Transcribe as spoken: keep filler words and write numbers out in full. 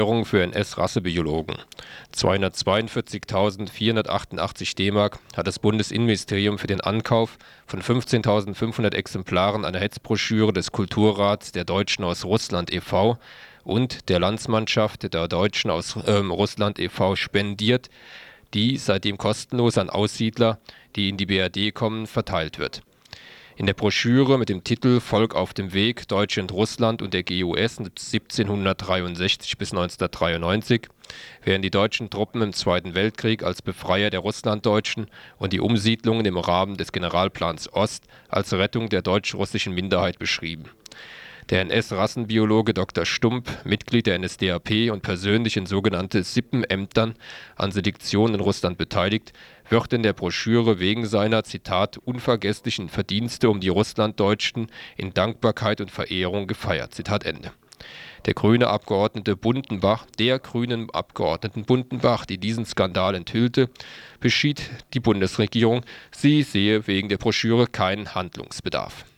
Für N S-Rassebiologen. zweihundertzweiundvierzigtausendvierhundertachtundachtzig D-Mark hat das Bundesinnenministerium für den Ankauf von fünfzehntausendfünfhundert Exemplaren einer Hetzbroschüre des Kulturrats der Deutschen aus Russland e V und der Landsmannschaft der Deutschen aus äh, Russland e V spendiert, die seitdem kostenlos an Aussiedler, die in die B R D kommen, verteilt wird. In der Broschüre mit dem Titel Volk auf dem Weg, Deutschland, Russland und der G U S siebzehnhundertdreiundsechzig bis neunzehnhundertdreiundneunzig werden die deutschen Truppen im Zweiten Weltkrieg als Befreier der Russlanddeutschen und die Umsiedlungen im Rahmen des Generalplans Ost als Rettung der deutsch-russischen Minderheit beschrieben. Der N S-Rassenbiologe Doktor Stump, Mitglied der N S D A P und persönlich in sogenannte Sippenämtern an Selektion in Russland beteiligt, wird in der Broschüre wegen seiner, Zitat, unvergesslichen Verdienste um die Russlanddeutschen in Dankbarkeit und Verehrung gefeiert. Zitat Ende. Der grüne Abgeordnete Bundenbach, der grünen Abgeordneten Bundenbach, die diesen Skandal enthüllte, beschied die Bundesregierung, sie sehe wegen der Broschüre keinen Handlungsbedarf.